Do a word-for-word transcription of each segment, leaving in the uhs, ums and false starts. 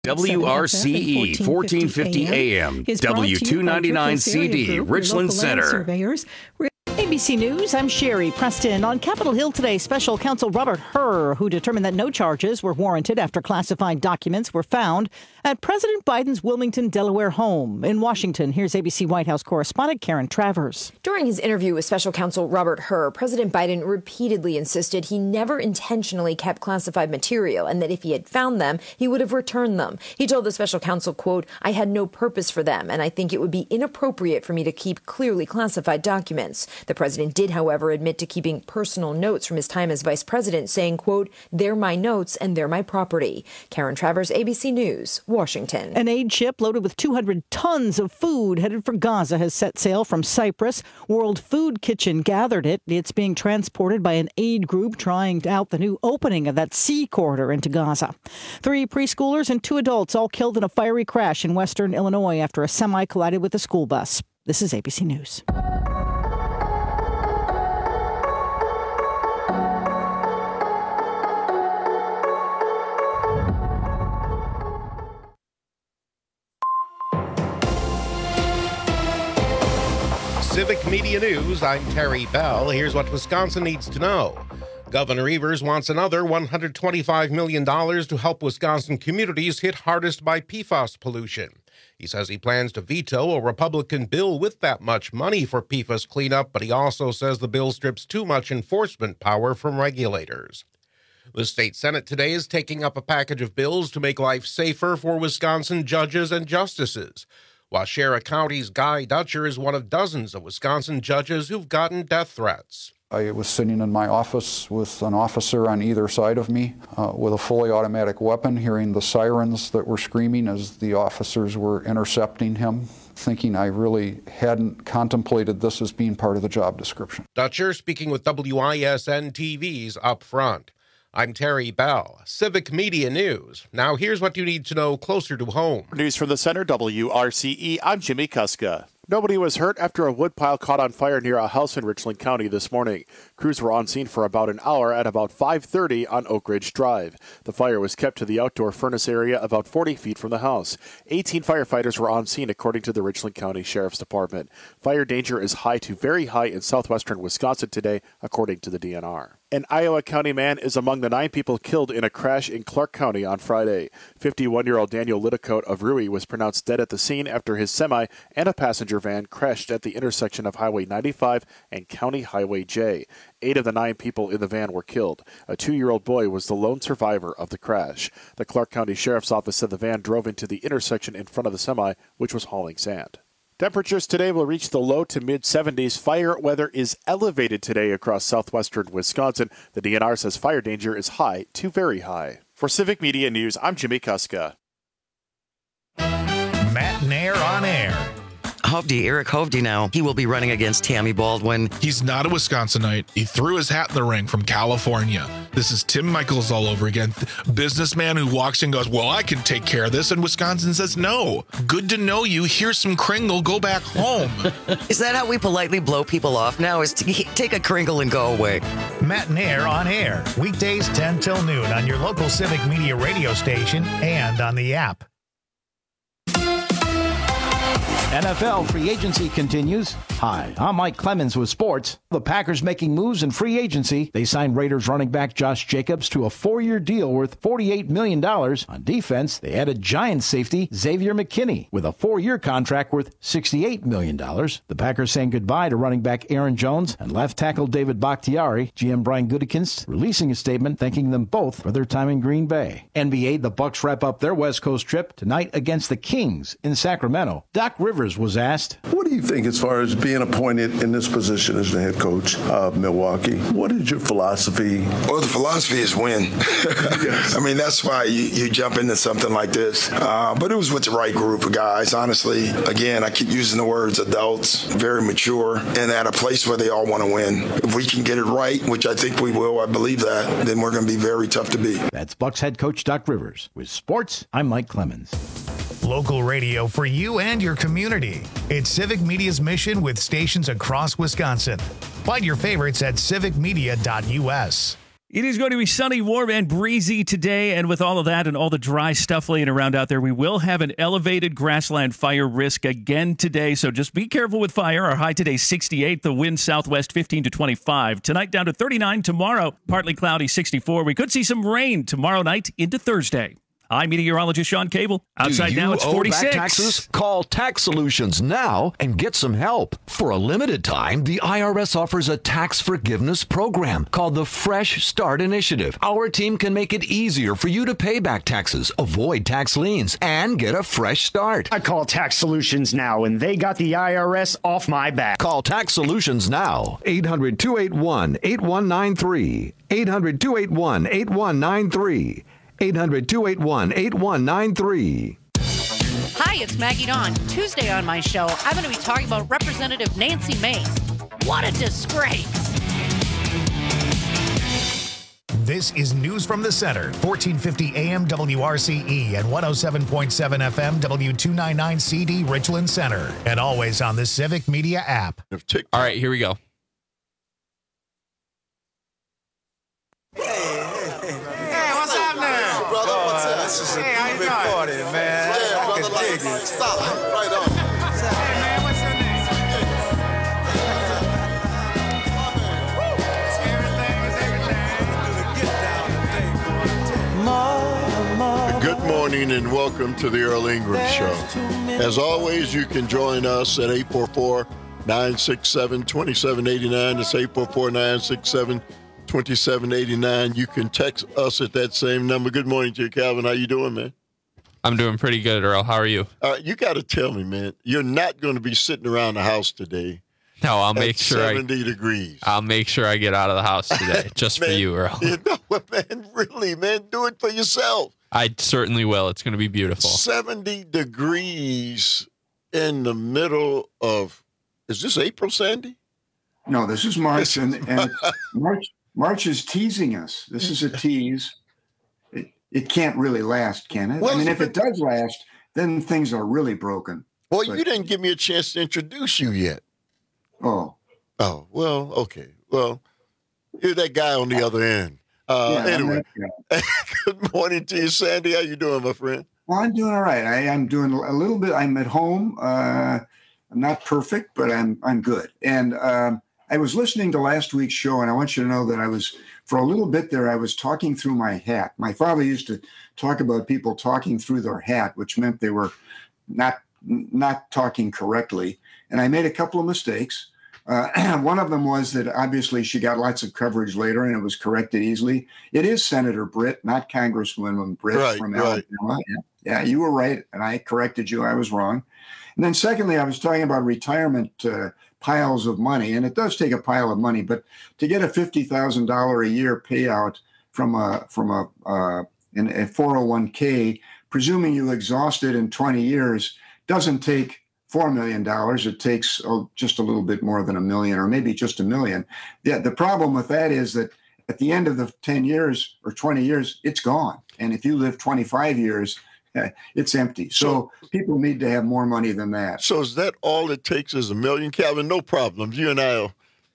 W R C E fourteen fifty A M, W two ninety-nine C D, Richland Center. A B C News, I'm Sherry Preston. On Capitol Hill today, special counsel Robert Hur, who determined that no charges were warranted after classified documents were found at President Biden's Wilmington, Delaware home. In Washington, here's A B C White House correspondent Karen Travers. During his interview with special counsel Robert Hur, President Biden repeatedly insisted he never intentionally kept classified material and that if he had found them, he would have returned them. He told the special counsel, quote, "I had no purpose for them, and I think it would be inappropriate for me to keep clearly classified documents." The president did, however, admit to keeping personal notes from his time as vice president, saying, quote, "They're my notes and they're my property." Karen Travers, A B C News, Washington. An aid ship loaded with two hundred tons of food headed for Gaza has set sail from Cyprus. World Food Kitchen gathered it. It's being transported by an aid group trying out the new opening of that sea corridor into Gaza. Three preschoolers and two adults all killed in a fiery crash in western Illinois after a semi collided with a school bus. This is A B C News. Civic Media News, I'm Terry Bell. Here's what Wisconsin needs to know. Governor Evers wants another one hundred twenty-five million dollars to help Wisconsin communities hit hardest by P FAS pollution. He says he plans to veto a Republican bill with that much money for P FAS cleanup, but he also says the bill strips too much enforcement power from regulators. The state Senate today is taking up a package of bills to make life safer for Wisconsin judges and justices. Waushara County's Guy Dutcher is one of dozens of Wisconsin judges who've gotten death threats. I was sitting in my office with an officer on either side of me uh, with a fully automatic weapon, hearing the sirens that were screaming as the officers were intercepting him, thinking I really hadn't contemplated this as being part of the job description. Dutcher speaking with W I S N T V's Up Front. I'm Terry Bell, Civic Media News. Now here's what you need to know closer to home. News from the center, W R C E, I'm Jimmy Kuska. Nobody was hurt after a woodpile caught on fire near a house in Richland County this morning. Crews were on scene for about an hour at about five thirty on Oak Ridge Drive. The fire was kept to the outdoor furnace area about forty feet from the house. eighteen firefighters were on scene, according to the Richland County Sheriff's Department. Fire danger is high to very high in southwestern Wisconsin today, according to the D N R. An Iowa County man is among the nine people killed in a crash in Clark County on Friday. fifty-one-year-old Daniel Littacote of Rui was pronounced dead at the scene after his semi and a passenger van crashed at the intersection of Highway ninety-five and County Highway J. Eight of the nine people in the van were killed. A two-year-old boy was the lone survivor of the crash. The Clark County Sheriff's Office said the van drove into the intersection in front of the semi, which was hauling sand. Temperatures today will reach the low to mid seventies. Fire weather is elevated today across southwestern Wisconsin. The D N R says fire danger is high to very high. For Civic Media News, I'm Jimmy Kuska. Matt Nair on air. Hovde, Eric Hovde now, he will be running against Tammy Baldwin. He's not a Wisconsinite. He threw his hat in the ring from California. This is Tim Michaels all over again. Businessman who walks in and goes, well, I can take care of this. And Wisconsin says, no. Good to know you. Here's some Kringle. Go back home. Is that how we politely blow people off now? Is to take a Kringle and go away? Matt Nair on air. Weekdays ten till noon on your local Civic Media radio station and on the app. N F L free agency continues. Hi, I'm Mike Clemens with sports. The Packers making moves in free agency. They signed Raiders running back Josh Jacobs to a four-year deal worth forty-eight million dollars. On defense, they added Giants safety Xavier McKinney with a four-year contract worth sixty-eight million dollars. The Packers saying goodbye to running back Aaron Jones and left tackle David Bakhtiari. G M Brian Gutekunst releasing a statement thanking them both for their time in Green Bay. N B A, the Bucks wrap up their West Coast trip tonight against the Kings in Sacramento. Doc Rivers was asked, what do you think as far as being appointed in this position as the head coach of Milwaukee? What is your philosophy? Well, the philosophy is win. Yes. I mean, that's why you, you jump into something like this. Uh, but it was with the right group of guys, honestly. Again, I keep using the words adults, very mature, and at a place where they all want to win. If we can get it right, which I think we will, I believe that, then we're going to be very tough to beat. That's Bucks head coach Doc Rivers. With sports, I'm Mike Clemens. Local radio for you and your community. It's Civic Media's mission with stations across Wisconsin. Find your favorites at civic media dot u s. It is going to be sunny, warm, and breezy today, and with all of that and all the dry stuff laying around out there, we will have an elevated grassland fire risk again today, so just be careful with fire. Our high today, sixty-eight, the wind southwest fifteen to twenty-five. Tonight down to thirty-nine, tomorrow partly cloudy, sixty-four. We could see some rain tomorrow night into Thursday. I'm meteorologist Sean Cable. Outside now, it's forty-six. Back taxes? Call Tax Solutions now and get some help. For a limited time, the I R S offers a tax forgiveness program called the Fresh Start Initiative. Our team can make it easier for you to pay back taxes, avoid tax liens, and get a fresh start. I call Tax Solutions now, and they got the I R S off my back. Call Tax Solutions now. eight hundred, two eight one, eight one nine three. eight hundred, two eight one, eight one nine three. eight hundred, two eight one, eight one nine three. Hi, it's Maggie Dawn. Tuesday on my show, I'm going to be talking about Representative Nancy Mace. What a disgrace. This is News from the Center, fourteen fifty A M W R C E and one oh seven point seven F M W two ninety-nine C D Richland Center. And always on the Civic Media app. All right, here we go. This is a hey, big party, man. Yeah, I brother, can dig it. Stop. Right on. Hey, man, what's your name? Good morning and welcome to the Earl Ingram Show. As always, you can join us at eight four four, nine six seven, two seven eight nine. It's eight four four, nine six seven, two seven eight nine. You can text us at that same number. Good morning to you, Calvin. How you doing, man? I'm doing pretty good, Earl. How are you? Uh, you got to tell me, man. You're not going to be sitting around the house today. No, I'll make sure. seventy degrees. I'll make sure I get out of the house today, just man, for you, Earl. You know what, man? Really, man, do it for yourself. I certainly will. It's going to be beautiful. seventy degrees in the middle of. Is this April, Sandy? No, this is March, and, and March. March is teasing us. This is a tease. It, it can't really last, can it? Well, I mean, if it does last, then things are really broken. Well, but, you didn't give me a chance to introduce you yet. Oh. Oh, well, okay. Well, you're that guy on the other end. Uh, yeah, anyway, good morning to you, Sandy. How you doing, my friend? Well, I'm doing all right. I, I'm doing a little bit. I'm at home. Uh, I'm not perfect, but I'm I'm good. And um, I was listening to last week's show, and I want you to know that I was, for a little bit there, I was talking through my hat. My father used to talk about people talking through their hat, which meant they were not not talking correctly. And I made a couple of mistakes. Uh, one of them was that obviously she got lots of coverage later, and it was corrected easily. It is Senator Britt, not Congresswoman Britt right, from right. Alabama. Yeah. yeah, you were right, and I corrected you. I was wrong. And then secondly, I was talking about retirement uh, piles of money, and it does take a pile of money, but to get a fifty thousand dollars a year payout from a from a uh, in a four oh one k, presuming you exhaust it in twenty years, doesn't take four million dollars. It takes oh, just a little bit more than a million, or maybe just a million. Yeah, the problem with that is that at the end of the ten years or twenty years, it's gone. And if you live twenty-five years, it's empty. So, so people need to have more money than that. So is that all it takes is a million? Calvin, no problems. You and I will.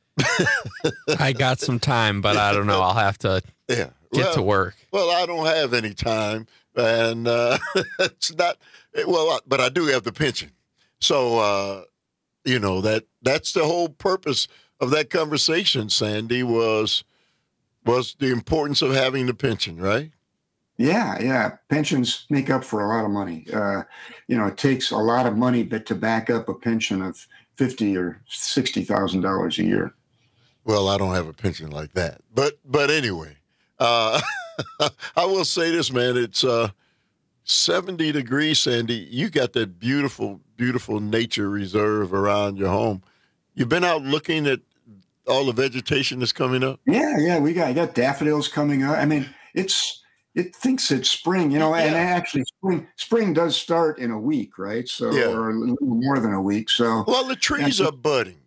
I got some time, but I don't know. I'll have to yeah. get well, to work. Well, I don't have any time. And uh, it's not, well, but I do have the pension. So, uh, you know, that that's the whole purpose of that conversation, Sandy, was was the importance of having the pension, right? Yeah, yeah. Pensions make up for a lot of money. Uh, you know, it takes a lot of money but to back up a pension of fifty or sixty thousand dollars a year. Well, I don't have a pension like that, but but anyway, uh, I will say this, man. It's uh, seventy degrees, Sandy. You got that beautiful, beautiful nature reserve around your home. You've been out looking at all the vegetation that's coming up. Yeah, yeah. We got I got daffodils coming up. I mean, it's. It thinks it's spring, you know, yeah. and actually spring spring does start in a week, right? So, yeah. or a little more than a week. So, well, the trees are budding.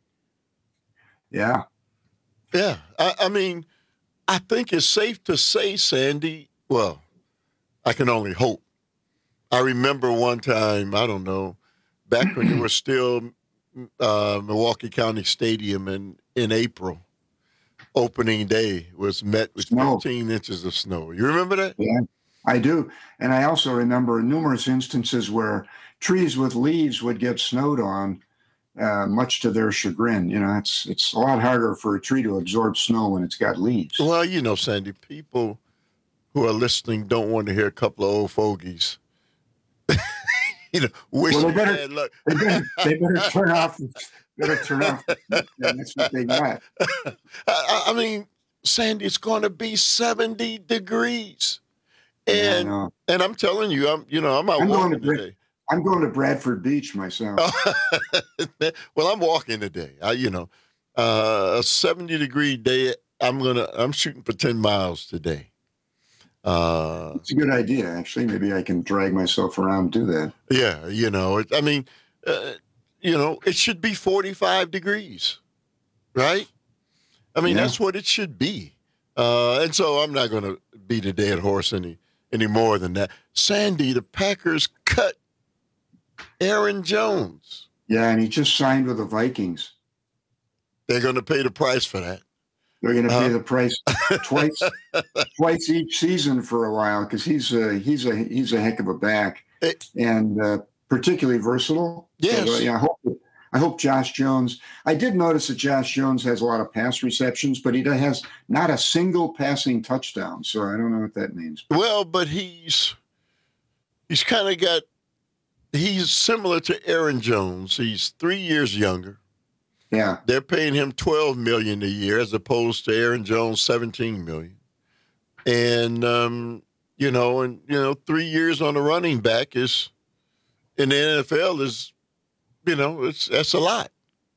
Yeah. Yeah. I, I mean, I think it's safe to say, Sandy, well, I can only hope. I remember one time, I don't know, back when you were still uh, Milwaukee County Stadium in, in April, opening day was met with Snow. fifteen inches of snow. You remember that? Yeah, I do. And I also remember numerous instances where trees with leaves would get snowed on, uh, much to their chagrin. You know, it's it's a lot harder for a tree to absorb snow when it's got leaves. Well, you know, Sandy, people who are listening don't want to hear a couple of old fogies. you know, wish Well, they you better, bad luck. they better, they better turn off. Better turn off. That's what they got. I, I mean, Sandy, it's going to be seventy degrees, and Yeah, I know. and I'm telling you, I'm you know I'm out I'm going walking to Bra- today. I'm going to Bradford Beach myself. Well, I'm walking today. I, you know, uh, a seventy degree day. I'm gonna. I'm shooting for ten miles today. Uh, It's a good idea, actually. Maybe I can drag myself around and do that. yeah, you know. It, I mean, uh, you know, it should be forty-five degrees, right? I mean, Yeah. that's what it should be. Uh, and so I'm not going to beat a dead horse any any more than that. Sandy, the Packers cut Aaron Jones. Yeah, and he just signed with the Vikings. They're going to pay the price for that. They're going to pay Uh, the price twice, twice each season for a while because he's a he's a he's a heck of a back and uh, particularly versatile. Yes. So, uh, yeah, I hope I hope Josh Jones. I did notice that Josh Jones has a lot of pass receptions, but he has not a single passing touchdown. So I don't know what that means. Well, but he's he's kind of got he's similar to Aaron Jones. He's three years younger. Yeah. They're paying him twelve million dollars a year as opposed to Aaron Jones seventeen million dollars. And um, you know, and you know, three years on a running back is in the N F L is, you know, it's that's a lot.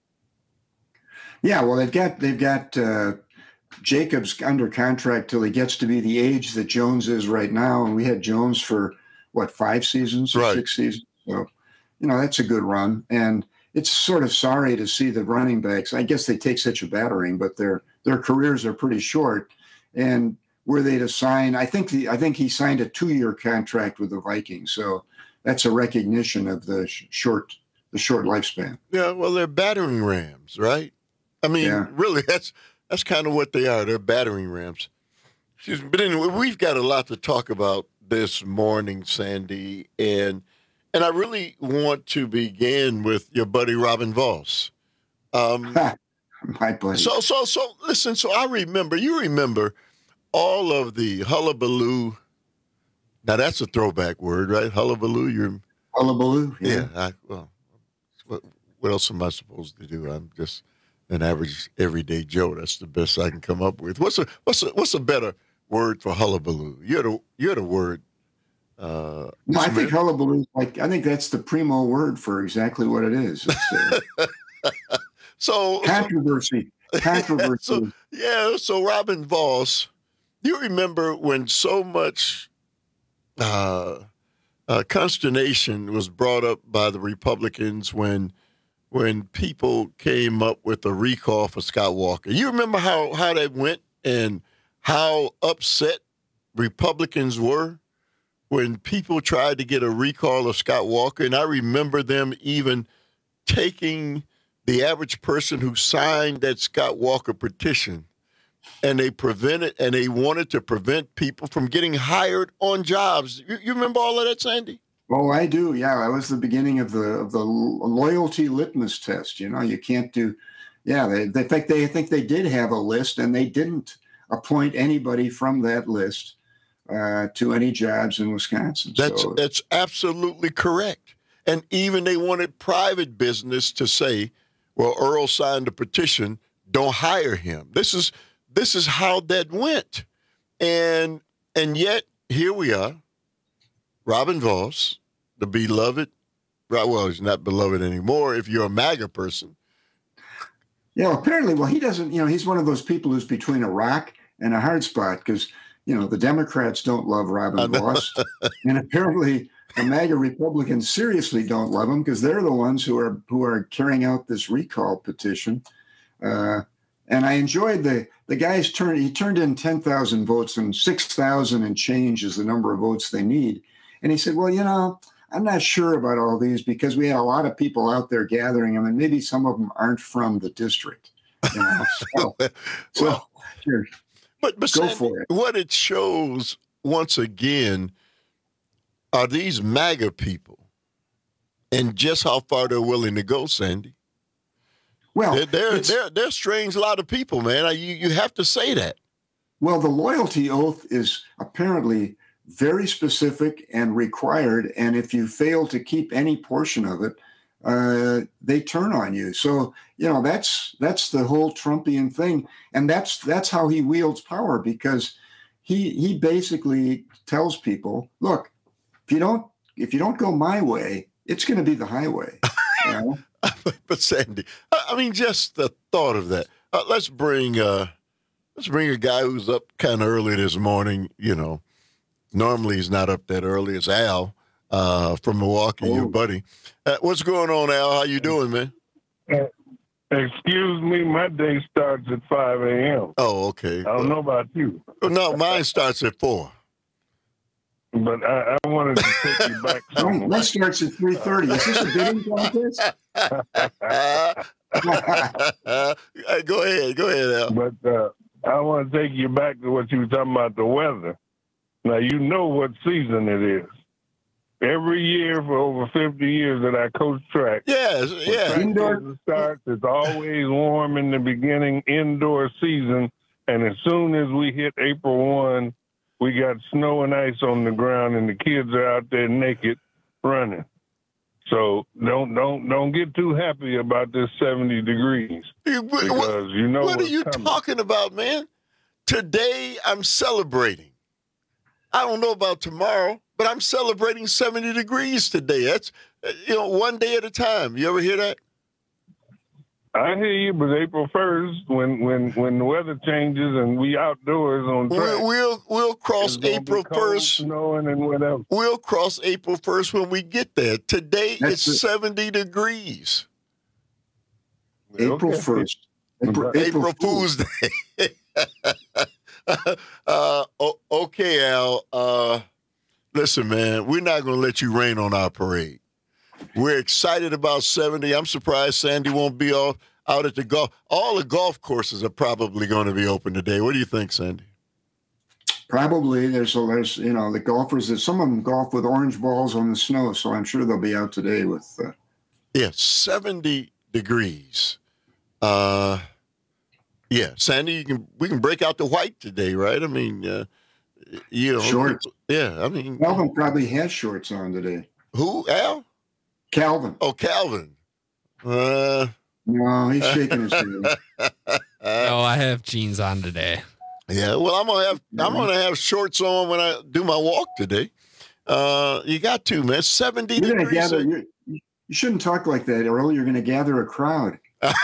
Yeah, well, they've got they've got uh, Jacobs under contract till he gets to be the age that Jones is right now, and we had Jones for what five seasons or Right. six seasons. So, you know, that's a good run, and it's sort of sorry to see the running backs. I guess they take such a battering, but their their careers are pretty short. And were they to sign, I think the I think he signed a two year contract with the Vikings, so that's a recognition of the sh- short the short lifespan. Yeah, well, they're battering rams, right? I mean, Yeah. really, that's that's kind of what they are. They're battering rams. Excuse me. But anyway, we've got a lot to talk about this morning, Sandy, and and I really want to begin with your buddy Robin Voss. Um, My buddy. so, so, so, listen. So, I remember. You remember all of the hullabaloo. Now, that's a throwback word, right? Hullabaloo. You're Hullabaloo. yeah. Yeah. I, well, what, what else am I supposed to do? I'm just an average, everyday Joe. That's the best I can come up with. What's a what's a what's a better word for hullabaloo? You're the you're the word. Uh, No, I Smith. think hullabaloo. Like I think that's the primo word for exactly what it is. It's, uh, so controversy. Controversy. so yeah. So Robin Voss, you remember when so much uh, uh, consternation was brought up by the Republicans when when people came up with a recall for Scott Walker. You remember how how that went and how upset Republicans were when people tried to get a recall of Scott Walker. And I remember them even taking the average person who signed that Scott Walker petition, and they prevented and they wanted to prevent people from getting hired on jobs. You, you remember all of that, Sandy? Oh, I do. Yeah, that was the beginning of the of the loyalty litmus test. You know, you can't do. Yeah, they they think they think they did have a list, and they didn't appoint anybody from that list uh, to any jobs in Wisconsin. That's so, that's absolutely correct. And even they wanted private business to say, "Well, Earl signed a petition. Don't hire him." This is this is how that went, and and yet here we are. Robin Voss, the beloved, well, he's not beloved anymore if you're a MAGA person. yeah. Well, apparently, well, he doesn't. You know, he's one of those people who's between a rock and a hard spot because you know the Democrats don't love Robin Voss, and apparently the MAGA Republicans seriously don't love him because they're the ones who are who are carrying out this recall petition. Uh, and I enjoyed the the guys turned. He turned in ten thousand votes, and six thousand and change is the number of votes they need. And he said, well, you know, I'm not sure about all these because we had a lot of people out there gathering them, and maybe some of them aren't from the district. You know, so, so well, sure. But, but Go Sandy, for it. What it shows, once again, are these MAGA people and just how far they're willing to go, Sandy. Well, they're, they're, they're, they're a strange lot of people, man. You, you have to say that. Well, the loyalty oath is apparently very specific and required. And if you fail to keep any portion of it, uh, they turn on you. So, you know, that's that's the whole Trumpian thing. And that's that's how he wields power, because he he basically tells people, look, if you don't if you don't go my way, it's going to be the highway. You know? But Sandy, I mean, just the thought of that. Uh, let's bring uh, let's bring a guy who's up kind of early this morning. You know, normally he's not up that early. It's Al uh, from Milwaukee, oh. your buddy. Uh, what's going on, Al? How you doing, man? Uh, excuse me, my day starts at five a.m. Oh, okay. I don't well, know about you. No, mine starts at four. But I, I wanted to take you back. Mine well, starts at three thirty. Is this a bidding contest? Go ahead. Go ahead, Al. But uh, I want to take you back to what you were talking about, the weather. Now, you know what season it is. Every year for over fifty years that I coach track. Yes, yeah. Indoor starts, it's always warm in the beginning, indoor season. And as soon as we hit April first, we got snow and ice on the ground, and the kids are out there naked running. So don't don't don't get too happy about this seventy degrees, because what, you know what are you coming. talking about, man? Today I'm celebrating. I don't know about tomorrow, but I'm celebrating seventy degrees today. That's, you know, one day at a time. You ever hear that? I hear you, but April first, when when when the weather changes and we outdoors on track, we'll we'll, we'll cross April first, snowing and whatever. We'll cross April first when we get there. Today That's it's it. seventy degrees. April first. April, April, April Fool's Day. uh, okay, Al. Uh, listen, man, we're not going to let you rain on our parade. We're excited about seventy. I'm surprised Sandy won't be all, out at the golf. All the golf courses are probably going to be open today. What do you think, Sandy? Probably. There's, there's you know, the golfers, that some of them golf with orange balls on the snow, so I'm sure they'll be out today with. Uh... Yeah, seventy degrees. Uh, yeah, Sandy, you can we can break out the white today, right? I mean, uh, you know, shorts. Yeah, I mean, Calvin probably has shorts on today. Who, Al? Calvin. Oh, Calvin. Uh, no, he's shaking his head. No, I have jeans on today. Yeah, well, I'm gonna have I'm gonna have shorts on when I do my walk today. Uh, you got to, man. Seventy you're degrees. Gather, you're, you shouldn't talk like that, Earl. You're going to gather a crowd.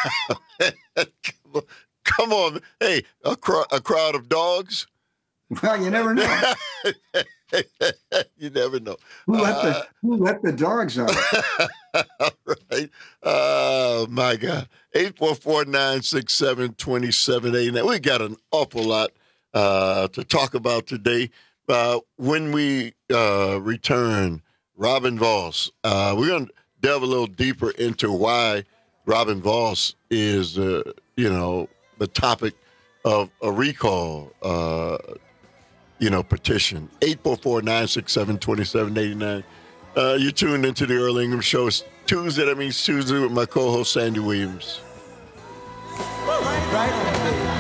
Come on, hey, a, cr- a crowd of dogs. Well, you never know. You never know. Who let uh, the Who let the dogs out? Right. Oh my God. Eight four four nine six seven twenty seven eight. Now we got an awful lot uh, to talk about today. Uh, when we uh, return, Robin Vos. Uh, we're going to delve a little deeper into why Robin Vos is, uh, you know, the topic of a recall. Uh, You know, petition. eight four four nine six seven two seven eight nine. Uh, you're tuned into the Earl Ingram Show. It's Tuesday. That means Tuesday with my co-host, Sandy Williams. Right, right.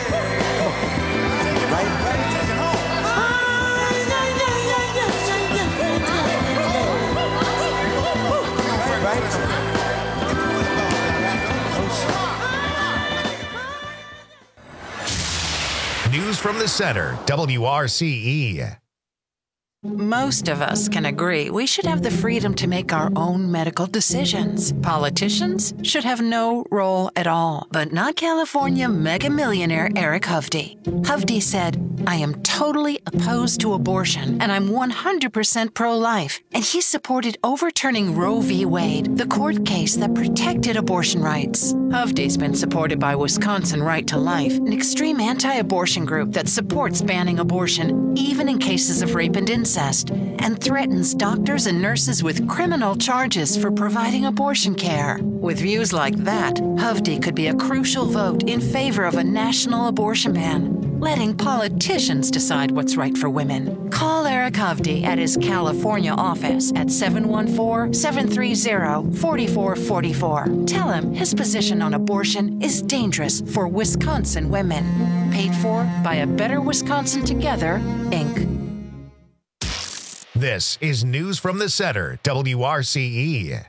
News from the Center, W R C E. Most of us can agree we should have the freedom to make our own medical decisions. Politicians should have no role at all, but not California mega millionaire Eric Hovde. Hovde said, I am totally opposed to abortion, and I'm one hundred percent pro-life. And he supported overturning Roe v. Wade, the court case that protected abortion rights. Hovde's been supported by Wisconsin Right to Life, an extreme anti-abortion group that supports banning abortion, even in cases of rape and incest. incest and threatens doctors and nurses with criminal charges for providing abortion care. With views like that, Hovde could be a crucial vote in favor of a national abortion ban, letting politicians decide what's right for women. Call Eric Hovde at his California office at seven one four, seven three zero, four four four four. Tell him his position on abortion is dangerous for Wisconsin women. Paid for by A Better Wisconsin Together, Incorporated. This is News from the Center, W R C E.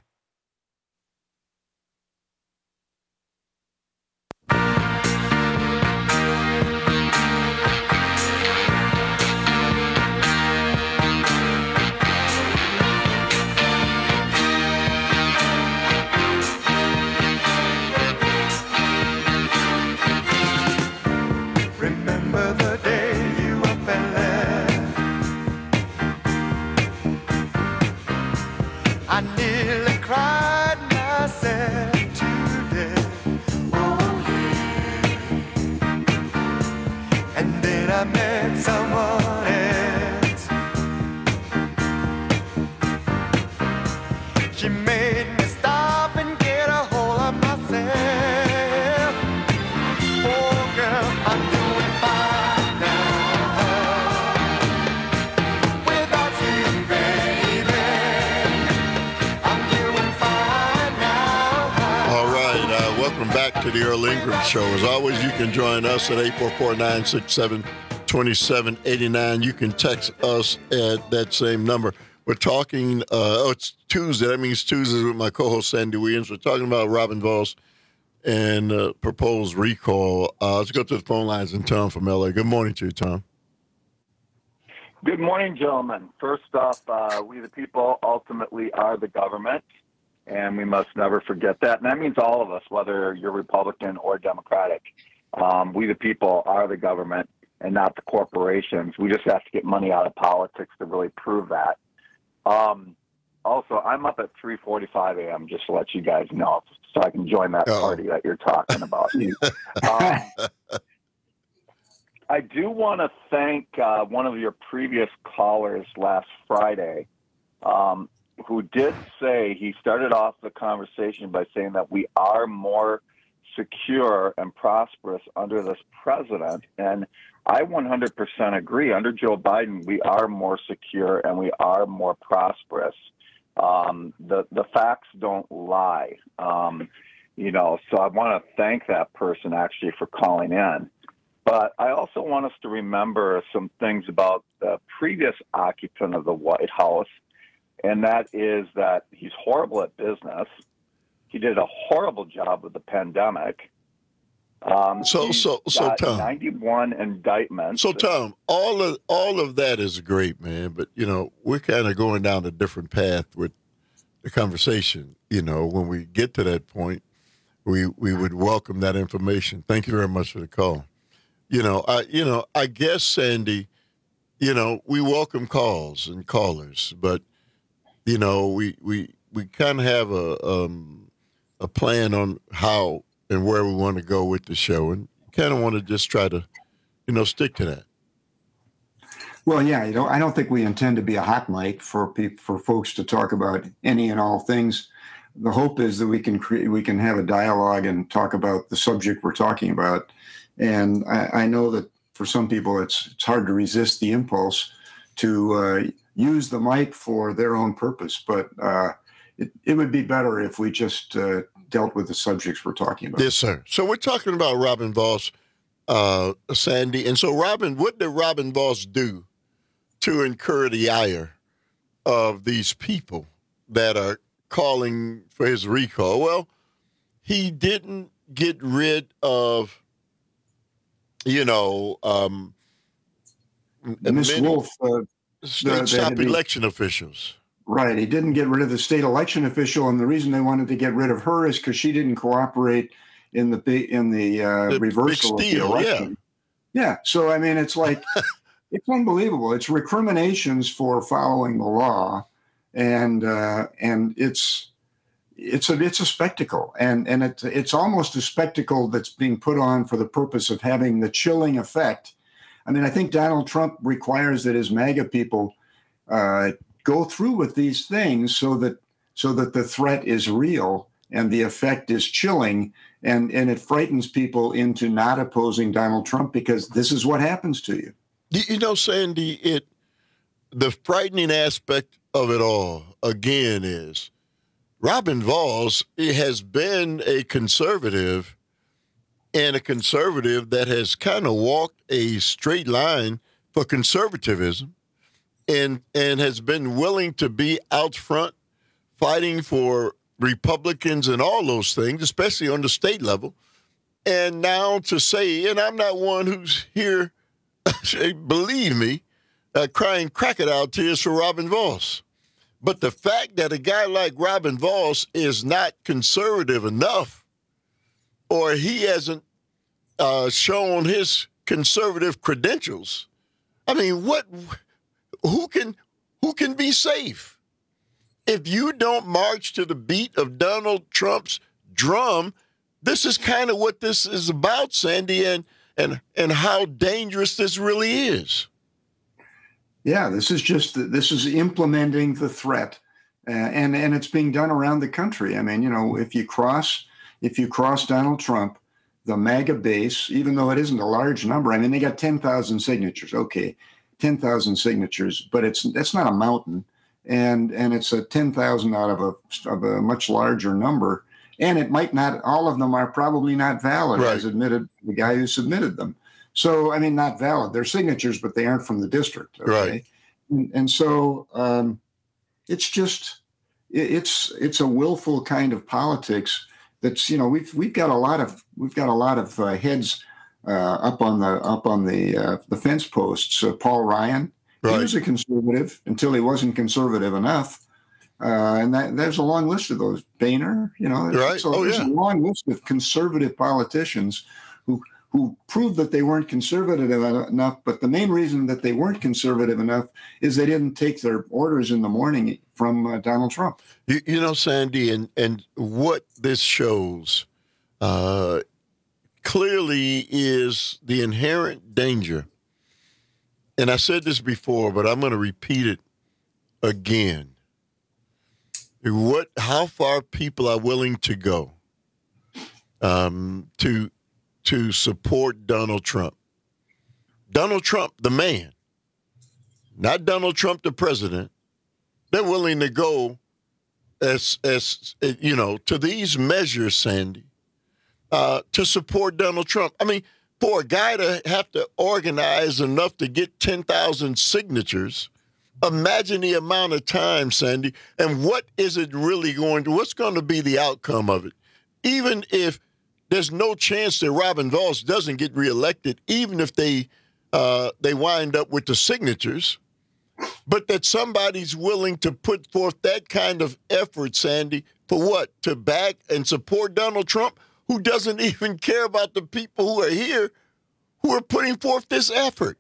Remember the day you up and left. I nearly cried myself to death. Oh yeah. And then I met someone else. She made me stop and get a hold of myself. Oh girl, I'm doing fine now. Without you, baby, I'm doing fine now. All right, uh, welcome back to the Earl Ingram Show. As always, you can join us at eight four four, nine six seven, two seven eight nine. You can text us at that same number. We're talking, uh, oh, it's Tuesday. That means Tuesdays with my co-host, Sandy Williams. We're talking about Robin Vos and uh, proposed recall. Uh, let's go to the phone lines and Tom from L A. Good morning to you, Tom. Good morning, gentlemen. First off, uh, we the people ultimately are the government, and we must never forget that. And that means all of us, whether you're Republican or Democratic. Um, we the people are the government and not the corporations. We just have to get money out of politics to really prove that. Um, also, I'm up at three forty-five a.m., just to let you guys know, so I can join that Uh-oh. party that you're talking about. um, I do want to thank uh, one of your previous callers last Friday, um, who did say, he started off the conversation by saying that we are more secure and prosperous under this president. And I one hundred percent agree. Under Joe Biden, we are more secure and we are more prosperous. Um, the, the facts don't lie. Um, you know, so I want to thank that person actually for calling in. But I also want us to remember some things about the previous occupant of the White House, and that is that he's horrible at business. He did a horrible job with the pandemic. Um, So, he's so, so, got Tom. ninety-one indictments. So, Tom, all of all of that is great, man. But you know, we're kind of going down a different path with the conversation. You know, when we get to that point, we we would welcome that information. Thank you very much for the call. You know, I you know, I guess Sandy, you know, we welcome calls and callers, but you know, we we we kind of have a um, a plan on how and where we want to go with the show, and kind of want to just try to, you know, stick to that. Well, yeah, you know, I don't think we intend to be a hot mic for people, for folks to talk about any and all things. The hope is that we can create, we can have a dialogue and talk about the subject we're talking about. And I, I know that for some people, it's it's hard to resist the impulse to uh, use the mic for their own purpose. But uh, it, it would be better if we just uh, dealt with the subjects we're talking about. Yes, sir. So we're talking about Robin Vos, uh, Sandy. And so, Robin, what did Robin Vos do to incur the ire of these people that are calling for his recall? Well, he didn't get rid of, you know, um, Miss many Wolf, uh, state the- stop the- election officials. Right. He didn't get rid of the state election official, and the reason they wanted to get rid of her is because she didn't cooperate in the big in the, uh, The reversal big of the steal, election. Yeah. So I mean, it's like it's unbelievable. It's recriminations for following the law, and uh, and it's it's a it's a spectacle, and and it's it's almost a spectacle that's being put on for the purpose of having the chilling effect. I mean, I think Donald Trump requires that his MAGA people uh, go through with these things so that so that the threat is real and the effect is chilling, and, and it frightens people into not opposing Donald Trump, because this is what happens to you. You know, Sandy, it the frightening aspect of it all, again, is Robin Vos has been a conservative, and a conservative that has kind of walked a straight line for conservatism, and and has been willing to be out front fighting for Republicans and all those things, especially on the state level. And now to say, and I'm not one who's here, believe me, uh, crying crocodile tears for Robin Vos. But the fact that a guy like Robin Vos is not conservative enough, or he hasn't uh, shown his conservative credentials, I mean, what? Who can who can be safe? If you don't march to the beat of Donald Trump's drum, this is kind of what this is about, Sandy, and and and how dangerous this really is. Yeah, this is just this is implementing the threat, uh, and and it's being done around the country. I mean, you know, if you cross if you cross Donald Trump, the MAGA base, even though it isn't a large number, I mean, they got ten thousand signatures. Okay, ten thousand signatures, but it's that's not a mountain. And and it's a ten thousand out of a of a much larger number, and it might not. All of them are probably not valid, right, as admitted the guy who submitted them. So I mean, not valid. They're signatures, but they aren't from the district. Okay? Right. And, and so um, it's just it, it's it's a willful kind of politics. That's you know we've we've got a lot of we've got a lot of uh, heads uh, up on the up on the uh, the fence posts. Uh, Paul Ryan. Right. He was a conservative until he wasn't conservative enough. Uh, and that, there's a long list of those. Boehner, you know, right. so oh, there's yeah. a long list of conservative politicians who who proved that they weren't conservative enough. But the main reason that they weren't conservative enough is they didn't take their orders in the morning from uh, Donald Trump. You, you know, Sandy, and, and what this shows uh, clearly is the inherent danger. And I said this before, but I'm going to repeat it again. What, how far people are willing to go um, to to support Donald Trump. Donald Trump, the man, not Donald Trump, the president. They're willing to go as as you know to these measures, Sandy, uh, to support Donald Trump. I mean, for a guy to have to organize enough to get ten thousand signatures, imagine the amount of time, Sandy, and what is it really going to, what's going to be the outcome of it? Even if there's no chance that Robin Vos doesn't get reelected, even if they uh, they wind up with the signatures, but that somebody's willing to put forth that kind of effort, Sandy, for what? To back and support Donald Trump, who doesn't even care about the people who are here who are putting forth this effort.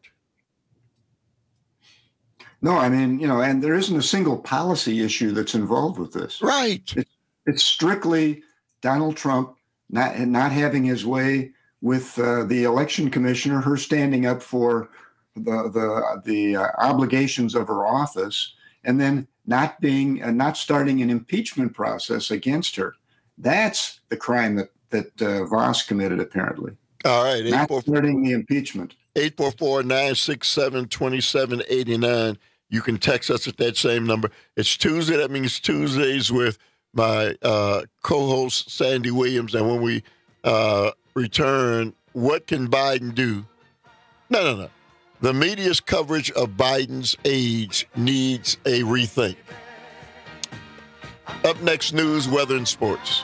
No, I mean, you know, and there isn't a single policy issue that's involved with this. Right. It's, it's strictly Donald Trump not not having his way with uh, the election commissioner, her standing up for the the the uh, obligations of her office, and then not being uh, not starting an impeachment process against her. That's the crime that that uh, Vos committed, apparently. All right. Not starting the impeachment. eight four four, nine six seven, two seven eight nine. You can text us at that same number. It's Tuesday. That means Tuesdays with my uh, co-host, Sandy Williams. And when we uh, return, what can Biden do? No, no, no. The media's coverage of Biden's age needs a rethink. Up next, news, weather, and sports.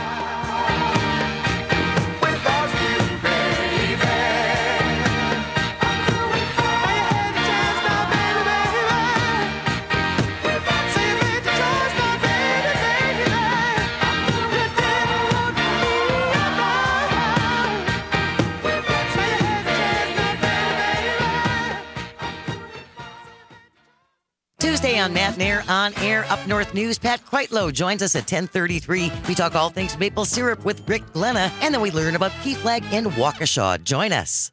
Tuesday on Matt and Air on Air Up North News. Pat Quitlow joins us at ten thirty-three. We talk all things maple syrup with Rick Glenna, and then we learn about Key Flag in Waukesha. Join us.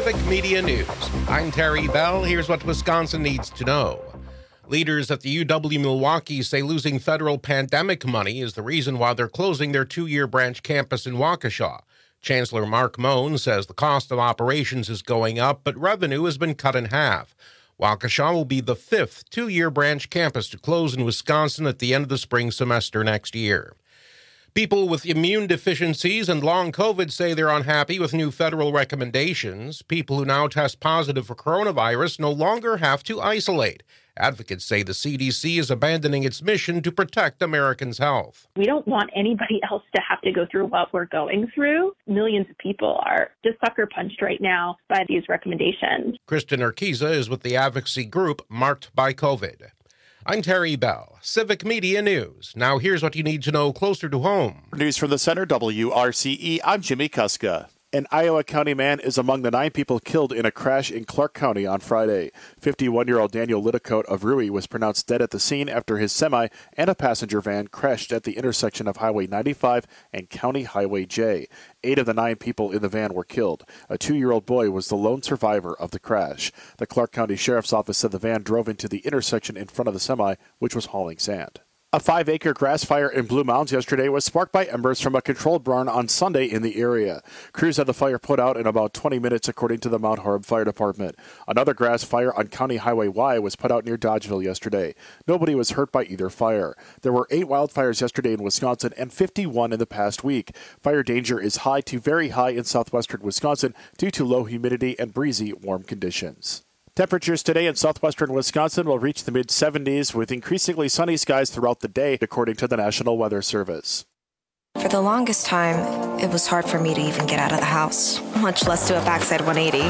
Civic Media News. I'm Terry Bell. Here's what Wisconsin needs to know. Leaders at the U W-Milwaukee say losing federal pandemic money is the reason why they're closing their two-year branch campus in Waukesha. Chancellor Mark Moen says the cost of operations is going up, but revenue has been cut in half. Waukesha will be the fifth two-year branch campus to close in Wisconsin at the end of the spring semester next year. People with immune deficiencies and long COVID say they're unhappy with new federal recommendations. People who now test positive for coronavirus no longer have to isolate. Advocates say the C D C is abandoning its mission to protect Americans' health. We don't want anybody else to have to go through what we're going through. Millions of people are just sucker punched right now by these recommendations. Kristen Urquiza is with the advocacy group Marked by COVID. I'm Terry Bell, Civic Media News. Now here's what you need to know closer to home. News from the center, W R C E. I'm Jimmy Kuska. An Iowa County man is among the nine people killed in a crash in Clark County on Friday. fifty-one-year-old Daniel Littlecote of Rui was pronounced dead at the scene after his semi and a passenger van crashed at the intersection of Highway ninety-five and County Highway J. Eight of the nine people in the van were killed. A two-year-old boy was the lone survivor of the crash. The Clark County Sheriff's Office said the van drove into the intersection in front of the semi, which was hauling sand. A five-acre grass fire in Blue Mounds yesterday was sparked by embers from a controlled burn on Sunday in the area. Crews had the fire put out in about twenty minutes, according to the Mount Horeb Fire Department. Another grass fire on County Highway Y was put out near Dodgeville yesterday. Nobody was hurt by either fire. There were eight wildfires yesterday in Wisconsin and fifty-one in the past week. Fire danger is high to very high in southwestern Wisconsin due to low humidity and breezy, warm conditions. Temperatures today in southwestern Wisconsin will reach the mid seventies with increasingly sunny skies throughout the day, according to the National Weather Service. For the longest time, it was hard for me to even get out of the house, much less do a backside one eighty.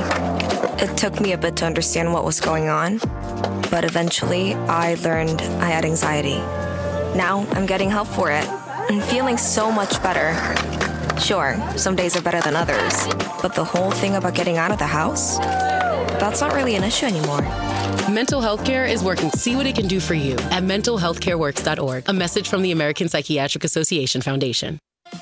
It took me a bit to understand what was going on, but eventually I learned I had anxiety. Now I'm getting help for it and feeling so much better. Sure, some days are better than others, but the whole thing about getting out of the house? That's not really an issue anymore. Mental health care is working. See what it can do for you at mental health care works dot org. A message from the American Psychiatric Association Foundation.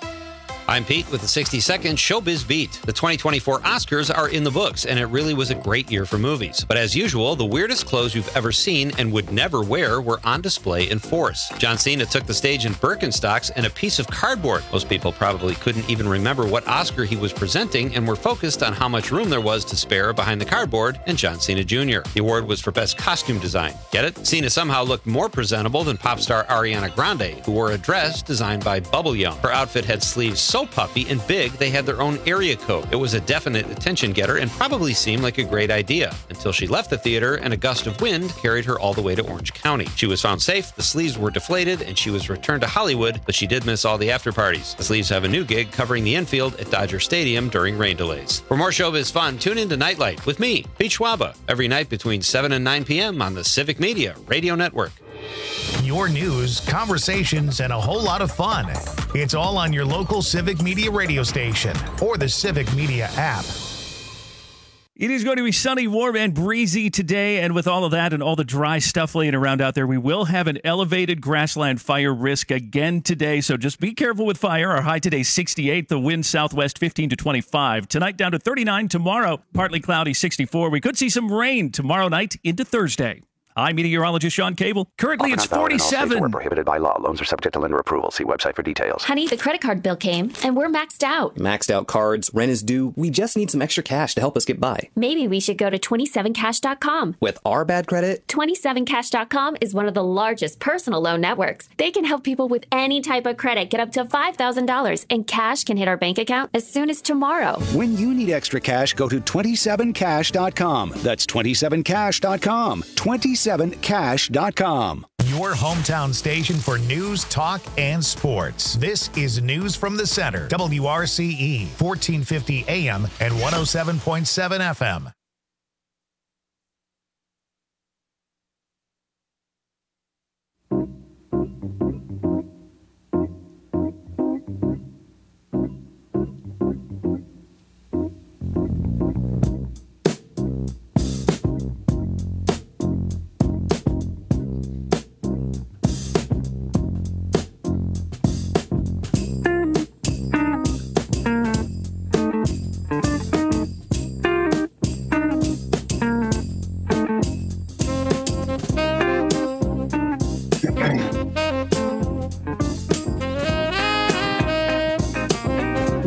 I'm Pete with the sixty second Showbiz Beat. The twenty twenty-four Oscars are in the books, and it really was a great year for movies. But as usual, the weirdest clothes you've ever seen and would never wear were on display in force. John Cena took the stage in Birkenstocks and a piece of cardboard. Most people probably couldn't even remember what Oscar he was presenting and were focused on how much room there was to spare behind the cardboard and John Cena Junior The award was for Best Costume Design. Get it? Cena somehow looked more presentable than pop star Ariana Grande, who wore a dress designed by Bubble Young. Her outfit had sleeves so puffy and big they had their own area code. It was a definite attention getter and probably seemed like a great idea until she left the theater and a gust of wind carried her all the way to Orange County. She was found safe, the sleeves were deflated, and she was returned to Hollywood, but she did miss all the after parties. The sleeves have a new gig covering the infield at Dodger Stadium during rain delays. For more showbiz fun, tune in to Nightlight with me, Pete Schwaba, every night between seven and nine p.m. on the Civic Media Radio Network. Your news, conversations, and a whole lot of fun. It's all on your local Civic Media radio station or the Civic Media app. It is going to be sunny, warm, and breezy today, and with all of that and all the dry stuff laying around out there, we will have an elevated grassland fire risk again today, so just be careful with fire. Our high today, sixty-eight, the wind southwest fifteen to twenty-five. Tonight down to thirty-nine, tomorrow partly cloudy, sixty-four. We could see some rain tomorrow night into Thursday. I'm meteorologist Sean Cable. Currently, it's forty-seven. We're prohibited by law. Loans are subject to lender approval. See website for details. Honey, the credit card bill came, and we're maxed out. Maxed out cards, rent is due. We just need some extra cash to help us get by. Maybe we should go to twenty-seven cash dot com. With our bad credit? twenty-seven cash dot com is one of the largest personal loan networks. They can help people with any type of credit get up to five thousand dollars, and cash can hit our bank account as soon as tomorrow. When you need extra cash, go to twenty-seven cash dot com. That's twenty-seven cash dot com. twenty-seven cash dot com. Your hometown station for news, talk, and sports. This is News from the Center, W R C E, fourteen fifty A M and one oh seven point seven F M.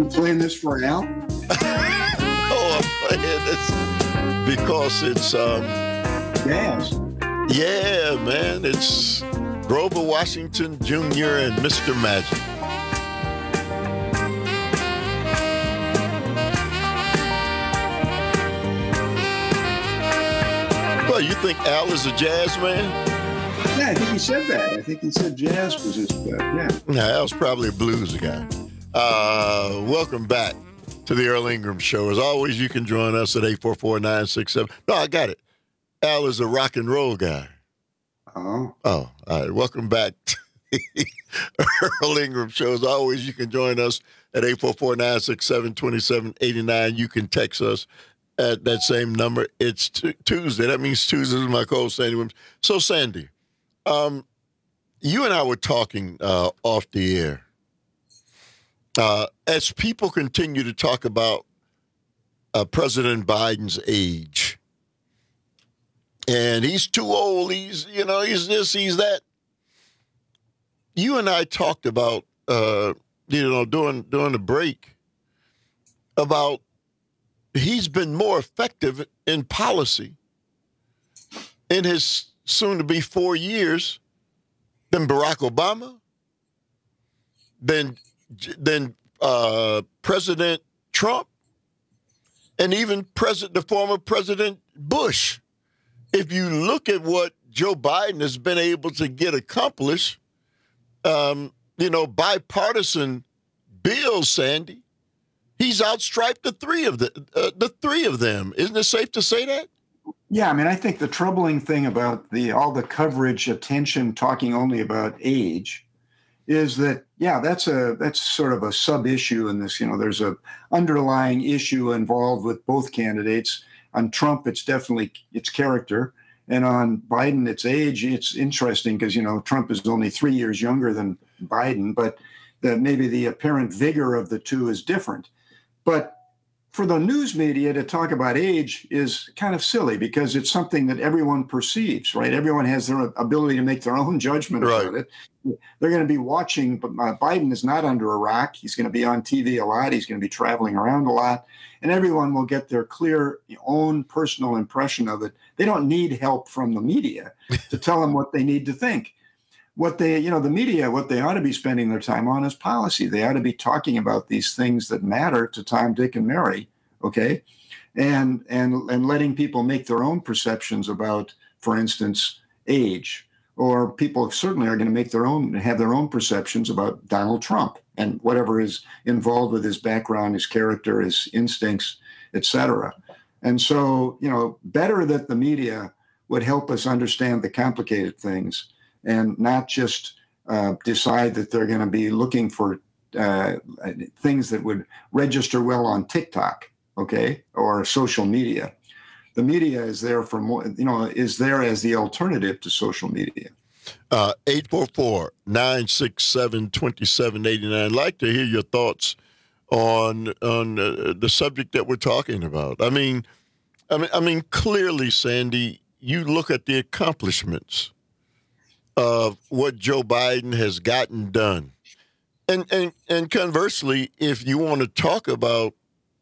playing this for Al? Oh, I'm playing this because it's um, jazz. Yeah, man, it's Grover Washington Junior and Mister Magic. Well, you think Al is a jazz man? Yeah, I think he said that. I think he said jazz was his, uh, yeah. Yeah, Al's probably a blues guy. Uh, welcome back to the Earl Ingram Show. As always, you can join us at eight four four, nine six seven. No, I got it. Al is a rock and roll guy. Oh. Oh, all right. Welcome back to the Earl Ingram Show. As always, you can join us at eight four four, nine six seven, two seven eight nine. You can text us at that same number. It's t- Tuesday. That means Tuesday is my co-host, Sandy Williams. So, Sandy, um, you and I were talking uh, off the air. Uh, as people continue to talk about uh, President Biden's age, and he's too old, he's, you know, he's this, he's that. You and I talked about, uh, you know, during, during the break about he's been more effective in policy in his soon-to-be four years than Barack Obama, than, than uh, President Trump, and even President, the former President Bush. If you look at what Joe Biden has been able to get accomplished, um, you know, bipartisan bills, Sandy, he's outstriped the three of the uh, the three of them. Isn't it safe to say that? Yeah, I mean, I think the troubling thing about the all the coverage, attention, talking only about age, is that yeah, that's a that's sort of a sub issue in this. You know, there's a underlying issue involved with both candidates. On Trump, it's definitely its character, and on Biden, it's age. It's interesting because you know Trump is only three years younger than Biden, but the, maybe the apparent vigor of the two is different. But for the news media to talk about age is kind of silly because it's something that everyone perceives, right? Everyone has their ability to make their own judgment right. about it. They're going to be watching, but uh, Biden is not under a rock. He's going to be on T V a lot. He's going to be traveling around a lot. And everyone will get their clear own personal impression of it. They don't need help from the media to tell them what they need to think. What they, you know, the media, what they ought to be spending their time on is policy. They ought to be talking about these things that matter to Tom, Dick, and Mary, okay? And and and letting people make their own perceptions about, for instance, age. Or people certainly are going to make their own, have their own perceptions about Donald Trump and whatever is involved with his background, his character, his instincts, et cetera. And so, you know, better that the media would help us understand the complicated things and not just uh, decide that they're going to be looking for uh, things that would register well on TikTok, okay, or social media. The media is there for more, you know, is there as the alternative to social media. Uh, eight four four, nine six seven, two seven eight nine. I'd like to hear your thoughts on on uh, the subject that we're talking about. I mean, I mean, I mean, clearly, Sandy, you look at the accomplishments of what Joe Biden has gotten done, and and and conversely, if you want to talk about,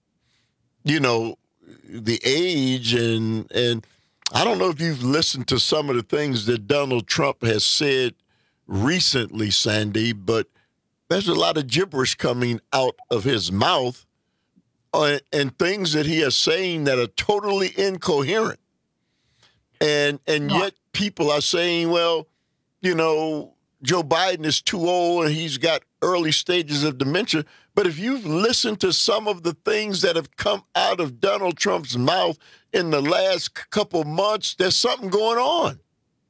you know, the age and and I don't know if you've listened to some of the things that Donald Trump has said recently, Sandy, but there's a lot of gibberish coming out of his mouth uh, and things that he is saying that are totally incoherent. And and yet people are saying, well, you know, Joe Biden is too old and he's got early stages of dementia. But if you've listened to some of the things that have come out of Donald Trump's mouth in the last couple months, there's something going on.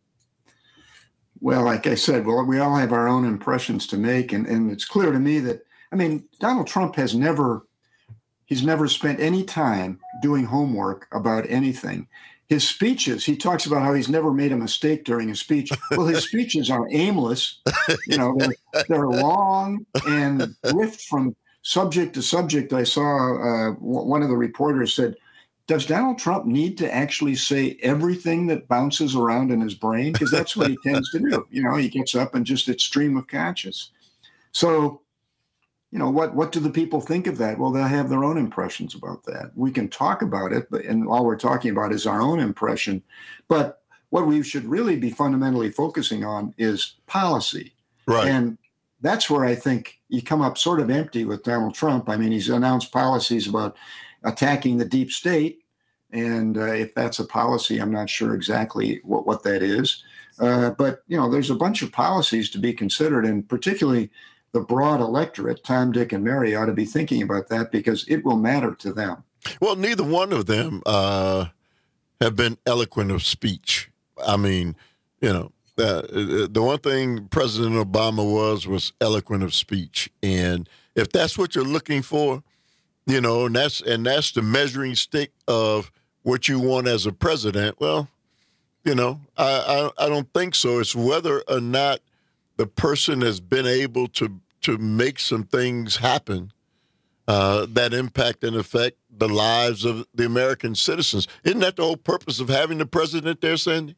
Well, like I said, well, we all have our own impressions to make. And, and it's clear to me that, I mean, Donald Trump has never, he's never spent any time doing homework about anything. His speeches, he talks about how he's never made a mistake during his speech. Well, his speeches are aimless. You know, they're, they're long and drift from subject to subject. I saw uh, one of the reporters said, does Donald Trump need to actually say everything that bounces around in his brain? Because that's what he tends to do. You know, he gets up and just it's stream of conscious. So, you know, what, what do the people think of that? Well, they'll have their own impressions about that. We can talk about it, but and all we're talking about is our own impression. But what we should really be fundamentally focusing on is policy. Right. And that's where I think you come up sort of empty with Donald Trump. I mean, he's announced policies about attacking the deep state. And uh, if that's a policy, I'm not sure exactly what, what that is. Uh, but, you know, there's a bunch of policies to be considered, and particularly the broad electorate, Tom, Dick, and Mary, ought to be thinking about that because it will matter to them. Well, neither one of them uh, have been eloquent of speech. I mean, you know, uh, the one thing President Obama was was eloquent of speech. And if that's what you're looking for, you know, and that's and that's the measuring stick of what you want as a president, well, you know, I, I, I don't think so. It's whether or not the person has been able to to make some things happen uh, that impact and affect the lives of the American citizens. Isn't that the whole purpose of having the president there, Sandy?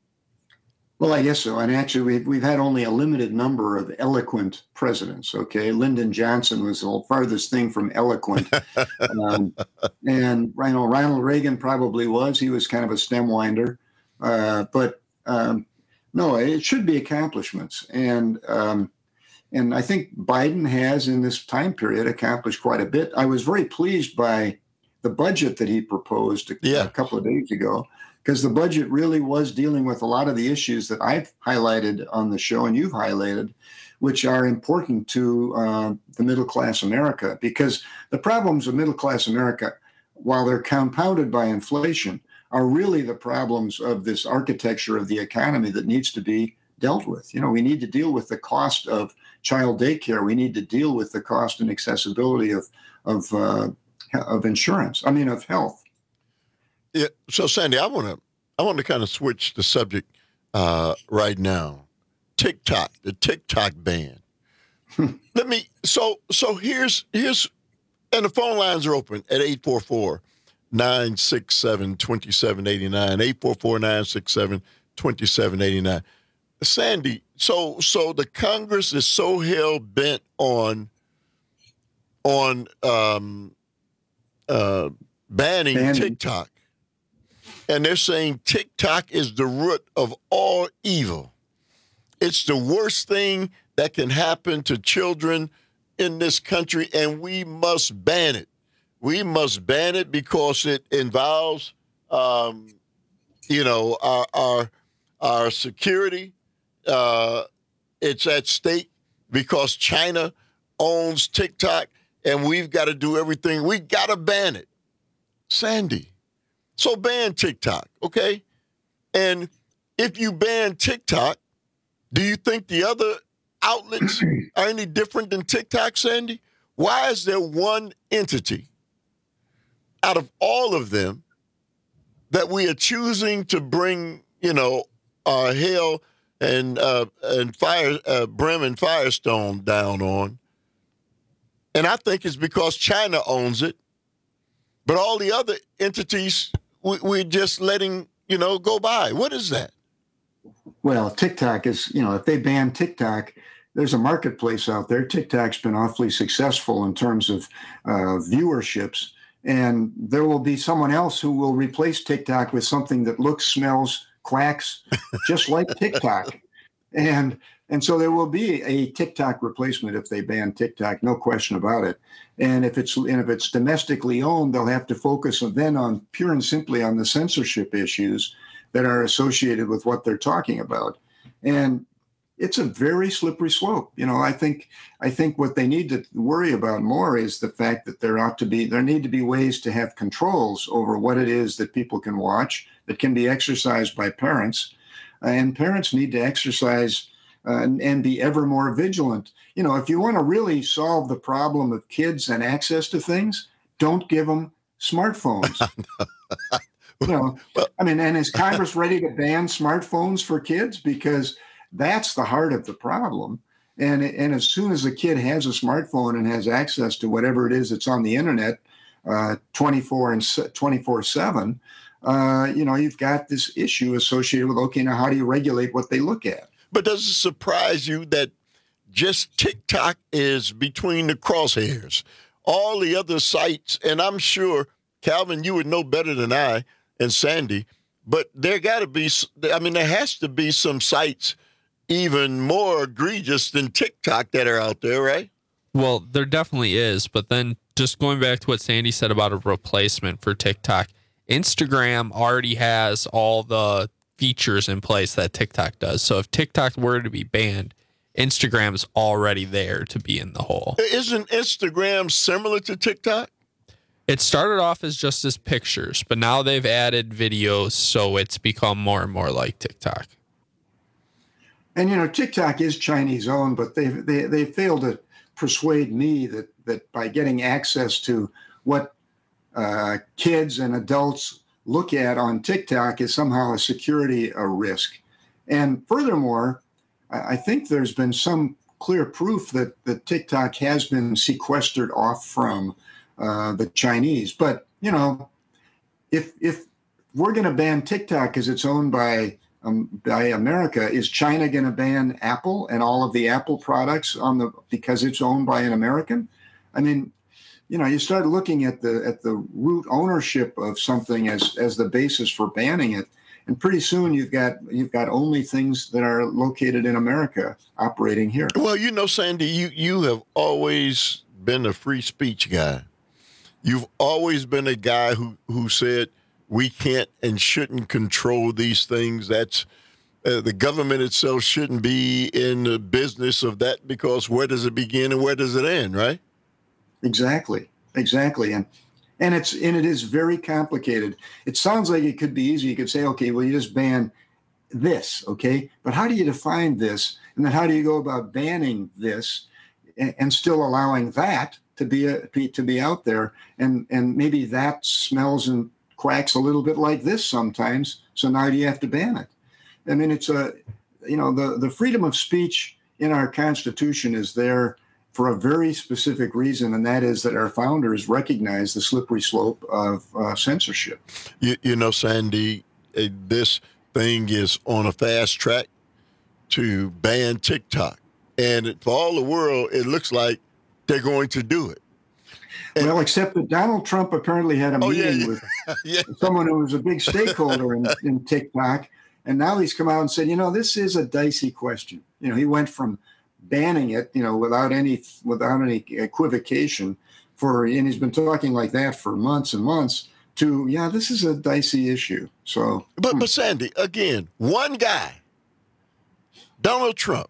Well, I guess so. And actually, we've, we've had only a limited number of eloquent presidents, okay? Lyndon Johnson was the farthest thing from eloquent. um, and you know, Ronald Reagan probably was. He was kind of a stem winder. Uh, but um, no, it should be accomplishments. And um, and I think Biden has, in this time period, accomplished quite a bit. I was very pleased by the budget that he proposed a, yeah. a couple of days ago, because the budget really was dealing with a lot of the issues that I've highlighted on the show and you've highlighted, which are important to uh, the middle-class America. Because the problems of middle-class America, while they're compounded by inflation, are really the problems of this architecture of the economy that needs to be dealt with. You know, we need to deal with the cost of child daycare. We need to deal with the cost and accessibility of of uh, of insurance. I mean, of health. Yeah. So, Sandy, I want to I want to kind of switch the subject uh, right now. TikTok, the TikTok ban. Let me. So, so here's here's, and the phone lines are open at eight four four, nine six seven, two seven eight nine. eight four four, nine six seven, two seven eight nine. Sandy, so so the Congress is so hell bent on on um, uh, banning, banning TikTok. And they're saying TikTok is the root of all evil. It's the worst thing that can happen to children in this country, and we must ban it. We must ban it because it involves, um, you know, our our, our security. Uh, it's at stake because China owns TikTok, and we've got to do everything. We got to ban it. Sandy. So ban TikTok, okay? And if you ban TikTok, do you think the other outlets are any different than TikTok, Sandy? Why is there one entity out of all of them that we are choosing to bring, you know, our hell and uh, and fire, uh, brim and firestone down on? And I think it's because China owns it, but all the other entities we, we're just letting, you know, go by. What is that? Well, TikTok is, you know, if they ban TikTok, there's a marketplace out there. TikTok's been awfully successful in terms of uh, viewerships. And there will be someone else who will replace TikTok with something that looks, smells, quacks, just like TikTok. And and so there will be a TikTok replacement if they ban TikTok, no question about it. And if it's and if it's domestically owned, they'll have to focus then on pure and simply on the censorship issues that are associated with what they're talking about. And it's a very slippery slope. You know, I think I think what they need to worry about more is the fact that there ought to be there need to be ways to have controls over what it is that people can watch that can be exercised by parents, and parents need to exercise uh, and, and be ever more vigilant. You know, if you want to really solve the problem of kids and access to things, don't give them smartphones. You know, I mean, and is Congress ready to ban smartphones for kids? Because that's the heart of the problem. And, and as soon as a kid has a smartphone and has access to whatever it is that's on the internet uh, twenty-four and twenty-four seven, uh, you know, you've got this issue associated with, okay, now how do you regulate what they look at? But does it surprise you that just TikTok is between the crosshairs. All the other sites, and I'm sure, Calvin, you would know better than I and Sandy, but there got to be, I mean, there has to be some sites even more egregious than TikTok that are out there, right? Well, there definitely is. But then just going back to what Sandy said about a replacement for TikTok, Instagram already has all the features in place that TikTok does. So if TikTok were to be banned, Instagram's already there to be in the hole. Isn't Instagram similar to TikTok? It started off as just as pictures, but now they've added videos, so it's become more and more like TikTok. And, you know, TikTok is Chinese owned, but they they they failed to persuade me that, that by getting access to what uh, kids and adults look at on TikTok is somehow a security uh, risk. And furthermore, I, I think there's been some clear proof that, that TikTok has been sequestered off from uh, the Chinese. But, you know, if if we're going to ban TikTok because it's owned by Um, by America, is China going to ban Apple and all of the Apple products on the because it's owned by an American? I mean, you know, you start looking at the at the root ownership of something as as the basis for banning it, and pretty soon you've got you've got only things that are located in America operating here. Well, you know, Sandy, you you have always been a free speech guy. You've always been a guy who who said, we can't and shouldn't control these things. That's uh, the government itself shouldn't be in the business of that, because where does it begin and where does it end, right? Exactly, exactly. And and it's and it is very complicated. It sounds like it could be easy. You could say, okay, well, you just ban this, okay? But how do you define this? And then how do you go about banning this and, and still allowing that to be, a, to be out there? And and maybe that smells and quacks a little bit like this sometimes. So now do you have to ban it? I mean, it's a, you know, the, the freedom of speech in our Constitution is there for a very specific reason, and that is that our founders recognize the slippery slope of uh, censorship. You, you know, Sandy, uh, this thing is on a fast track to ban TikTok. And it, for all the world, it looks like they're going to do it. And, well, except that Donald Trump apparently had a oh, meeting yeah, with yeah. someone who was a big stakeholder in, in TikTok. And now he's come out and said, you know, this is a dicey question. You know, he went from banning it, you know, without any without any equivocation for, and he's been talking like that for months and months, to, yeah, this is a dicey issue. So, but, hmm. but Sandy, again, one guy, Donald Trump,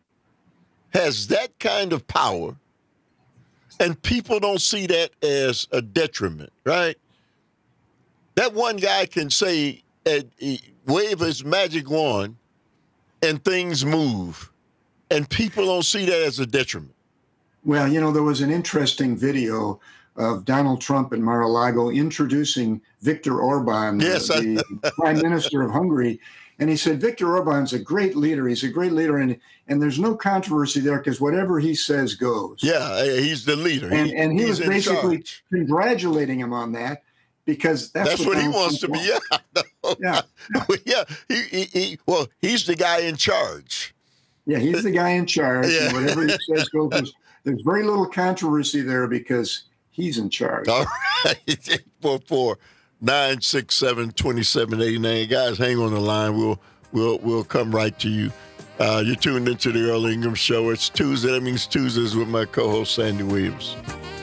has that kind of power, and people don't see that as a detriment, right? That one guy can say, uh, wave his magic wand, and things move, and people don't see that as a detriment. Well, you know, there was an interesting video of Donald Trump in Mar-a-Lago introducing Viktor Orban, yes, uh, the I... prime minister of Hungary. And he said, Viktor Orban's a great leader. He's a great leader. And, and there's no controversy there because whatever he says goes. Yeah, he's the leader. And he, and he was basically charge. congratulating him on that because that's, that's what, what he wants to be. Yeah. No. Yeah. yeah. He, he, he, well, he's the guy in charge. Yeah, he's the guy in charge. Yeah. And whatever he says goes. There's, there's very little controversy there because he's in charge. All right. eight four four, nine six seven, two seven eight nine. Guys, hang on the line. We'll we'll we'll come right to you. Uh, you're tuned into the Earl Ingram Show. It's Tuesday. That means Tuesdays with my co-host Sandy Williams.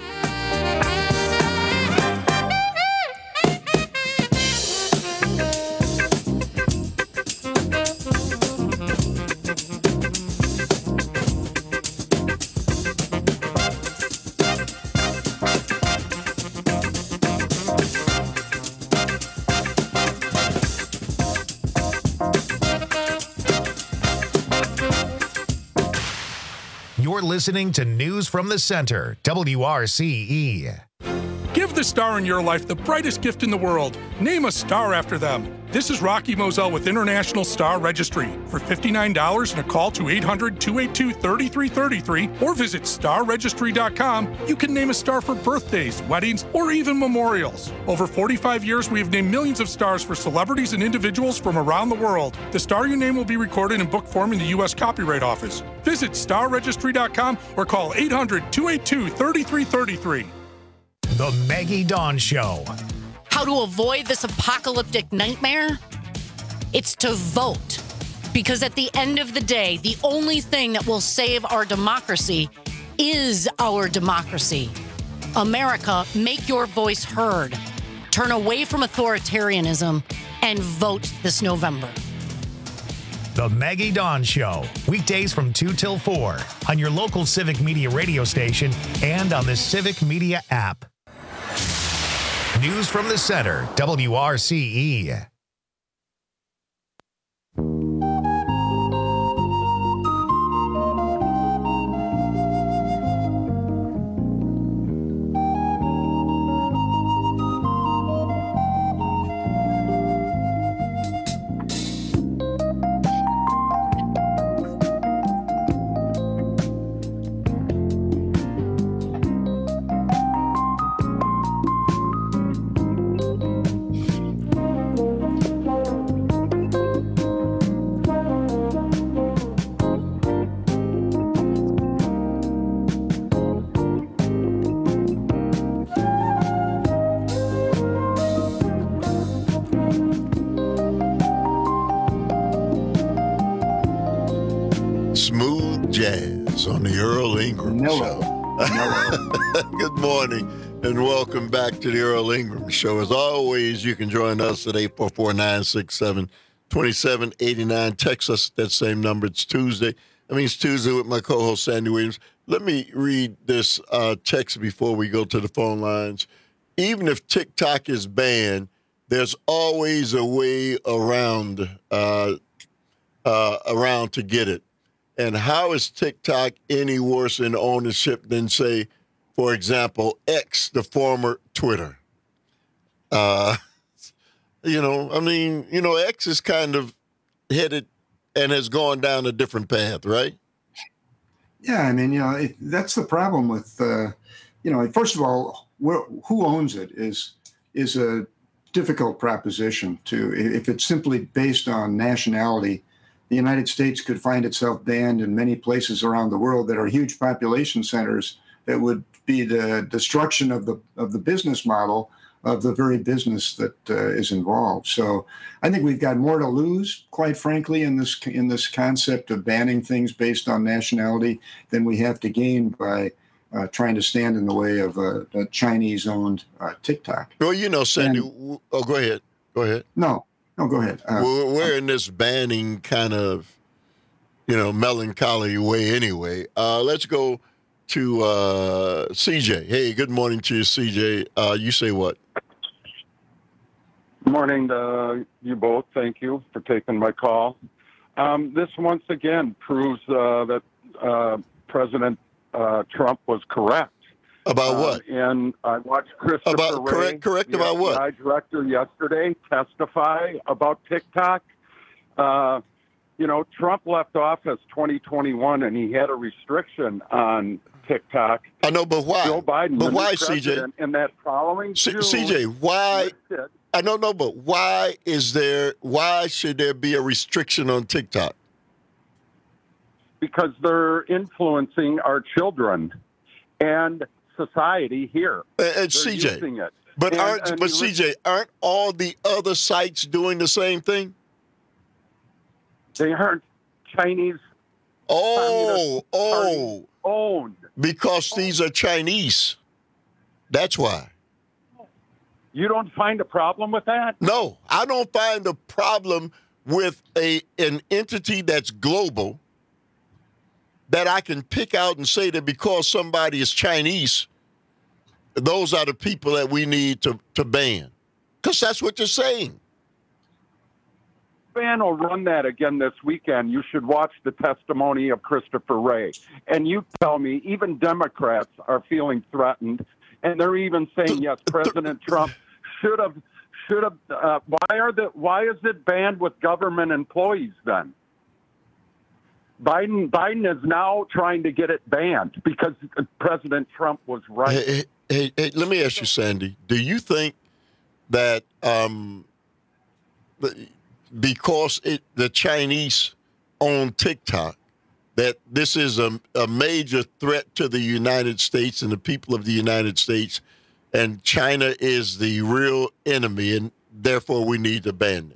You're listening to News from the Center, W R C E. Give the star in your life the brightest gift in the world. Name a star after them. This is Rocky Moselle with International Star Registry. For fifty-nine dollars and a call to eight hundred, two eight two, three three three three or visit star registry dot com, you can name a star for birthdays, weddings, or even memorials. Over forty-five years, we have named millions of stars for celebrities and individuals from around the world. The star you name will be recorded in book form in the U S Copyright Office. Visit star registry dot com or call eight hundred, two eight two, three three three three. The Maggie Dawn Show. How to avoid this apocalyptic nightmare? It's to vote. Because at the end of the day, the only thing that will save our democracy is our democracy. America, make your voice heard. Turn away from authoritarianism and vote this November. The Maggie Dawn Show. Weekdays from two till four on your local Civic Media radio station and on the Civic Media app. News from the Center, W R C E. On the Earl Ingram Mellow. Show. Good morning and welcome back to the Earl Ingram Show. As always, you can join us at eight four four, nine six seven, two seven eight nine. Text us at that same number. It's Tuesday. I mean, it's Tuesday with my co-host, Sandy Williams. Let me read this uh, text before we go to the phone lines. Even if TikTok is banned, there's always a way around uh, uh, around to get it. And how is TikTok any worse in ownership than, say, for example, X, the former Twitter? Uh, you know, I mean, you know, X is kind of headed and has gone down a different path, right? Yeah, I mean, you know, it, that's the problem with, uh, you know, first of all, where, who owns it is is a difficult proposition to, if it's simply based on nationality. The United States could find itself banned in many places around the world that are huge population centers that would be the destruction of the of the business model of the very business that uh, is involved. So I think we've got more to lose, quite frankly, in this in this concept of banning things based on nationality than we have to gain by uh, trying to stand in the way of a, a Chinese-owned uh, TikTok. Well, you know, Sandy. And, oh, go ahead. Go ahead. No. No, go ahead. Uh, we're, we're in this banning kind of, you know, melancholy way anyway. Uh, let's go to uh, C J. Hey, good morning to you, C J. Uh, you say what? Good morning to you both. Thank you for taking my call. Um, this once again proves uh, that uh, President uh, Trump was correct. About what? Uh, and I watched Christopher about, Wray, correct, correct the about what? F B I director yesterday, testify about TikTok. Uh, you know, Trump left office twenty twenty-one, and he had a restriction on TikTok. I know, but why? Joe Biden, but why, C J? In that following C- June, C J, why? I don't know, but why is there? Why should there be a restriction on TikTok? Because they're influencing our children and society here. And, and C J, it. but and, aren't and but C J, aren't all the other sites doing the same thing? They aren't Chinese. Oh, oh, owned because these are Chinese. That's why. You don't find a problem with that? No, I don't find a problem with a an entity that's global that I can pick out and say that because somebody is Chinese, those are the people that we need to, to ban. Because that's what you're saying. Ban will run that again this weekend. You should watch the testimony of Christopher Wray. And you tell me, even Democrats are feeling threatened. And they're even saying, yes, President Trump should have should have. Uh, why are the? Why is it banned with government employees then? Biden Biden is now trying to get it banned because President Trump was right. Hey, hey, hey, let me ask you, Sandy. Do you think that um, because it, the Chinese own TikTok, that this is a, a major threat to the United States and the people of the United States, and China is the real enemy, and therefore we need to ban it?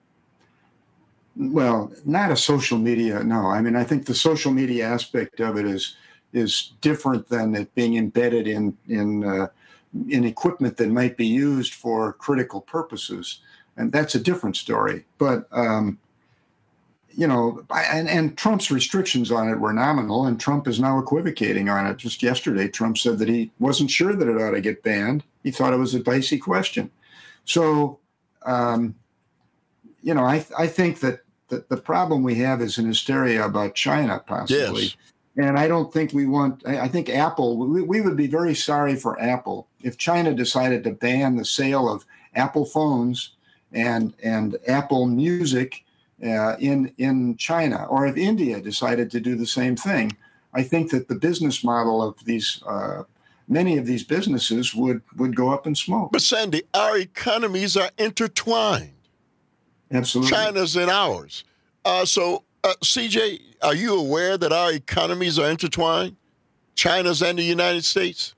Well, not a social media. No, I mean, I think the social media aspect of it is is different than it being embedded in in uh, in equipment that might be used for critical purposes, and that's a different story. But um, you know, and, and Trump's restrictions on it were nominal, and Trump is now equivocating on it. Just yesterday, Trump said that he wasn't sure that it ought to get banned. He thought it was a dicey question. So, um, you know, I I think that. The, the problem we have is an hysteria about China, possibly. Yes. And I don't think we want, I, I think Apple, we, we would be very sorry for Apple if China decided to ban the sale of Apple phones and and Apple Music uh, in, in China, or if India decided to do the same thing. I think that the business model of these, uh, many of these businesses would, would go up in smoke. But Sandy, our economies are intertwined. Absolutely. China's and ours. Uh, so, uh, C J, are you aware that our economies are intertwined? China's and the United States?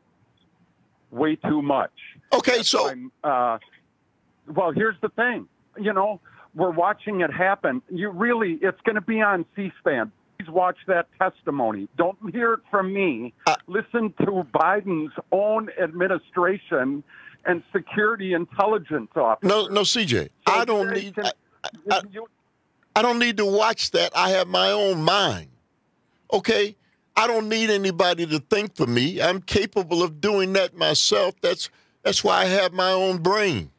Way too much. Okay, That's so. Uh, well, here's the thing. You know, we're watching it happen. You really, it's going to be on C-SPAN. Please watch that testimony. Don't hear it from me. Uh, Listen to Biden's own administration and security intelligence officers. No, no, C J, so I don't need. Can, I, I, you, I don't need to watch that. I have my own mind. Okay, I don't need anybody to think for me. I'm capable of doing that myself. That's that's why I have my own brain.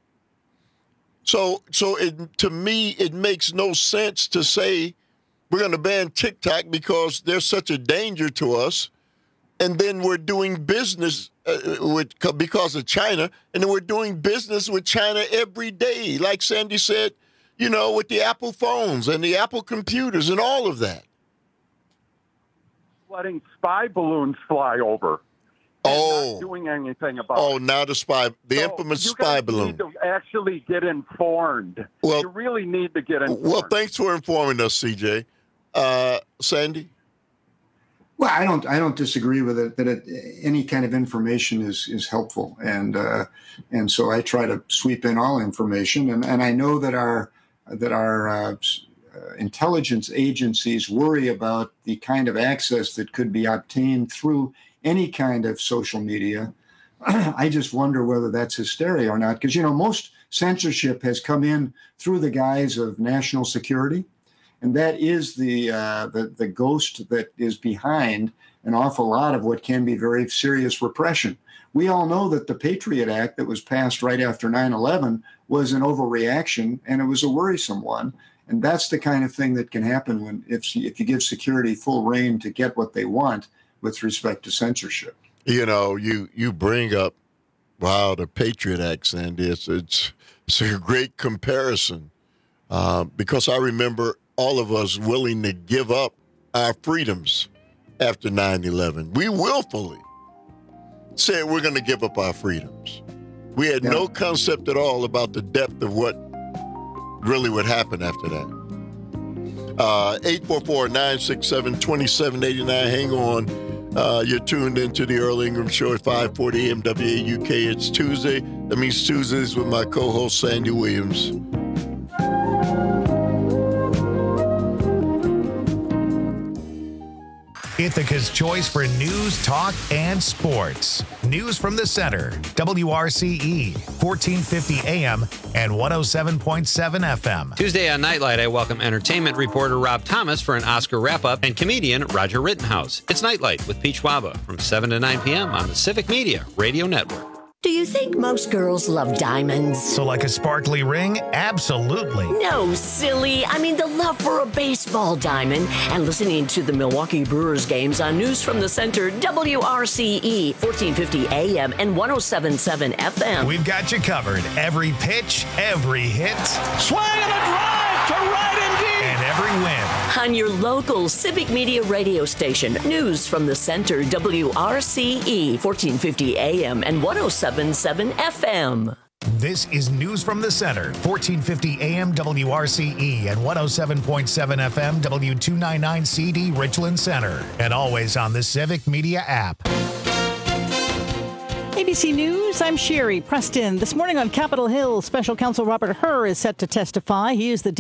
So, so it, to me, it makes no sense to say we're going to ban TikTok because they're such a danger to us, and then we're doing business uh, with because of China, and then we're doing business with China every day, like Sandy said, you know, with the Apple phones and the Apple computers and all of that. Letting spy balloons fly over. Oh, not doing anything about oh, it. now the spy, the so infamous you spy guys balloon. Need to actually get informed. Well, you really need to get informed. Well, thanks for informing us, C J. Uh, Sandy. Well, I don't. I don't disagree with it. That it, any kind of information is is helpful, and uh, and so I try to sweep in all information. And, and I know that our that our uh, uh, intelligence agencies worry about the kind of access that could be obtained through any kind of social media. I just wonder whether that's hysteria or not, because you know most censorship has come in through the guise of national security. And that is the, uh, the the ghost that is behind an awful lot of what can be very serious repression. We all know that the Patriot Act that was passed right after nine eleven was an overreaction, and it was a worrisome one. And that's the kind of thing that can happen when if if you give security full rein to get what they want with respect to censorship. You know, you you bring up, wow, the Patriot Act, Sandy. It's it's, it's a great comparison uh, because I remember all of us willing to give up our freedoms after nine eleven. We willfully said we're going to give up our freedoms. We had yeah. no concept at all about the depth of what really would happen after that. Uh, eight four four, nine six seven, two seven eight nine. Hang on. Uh, you're tuned into the Earl Ingram Show at five forty A M W A U K. It's Tuesday. That means Tuesdays with my co-host, Sandy Williams. Ithaca's choice for news, talk, and sports. News from the center. W R C E, fourteen fifty A M and one oh seven point seven F M. Tuesday on Nightlight, I welcome entertainment reporter Rob Thomas for an Oscar wrap-up and comedian Roger Rittenhouse. It's Nightlight with Pete Schwaba from seven to nine P M on the Civic Media Radio Network. Do you think most girls love diamonds? So like a sparkly ring? Absolutely. No, silly. I mean the love for a baseball diamond and listening to the Milwaukee Brewers games on News from the Center, W R C E, fourteen fifty A M and one oh seven point seven F M. We've got you covered. Every pitch, every hit. Swing and a drive to right and deep. And every win. On your local Civic Media radio station, News from the Center, W R C E, fourteen fifty A M and one oh seven point seven F M. This is News from the Center, fourteen fifty A M W R C E and one oh seven point seven F M W two ninety-nine C D Richland Center. And always on the Civic Media app. A B C News, I'm Sherry Preston. This morning on Capitol Hill, Special Counsel Robert Hur is set to testify. He is the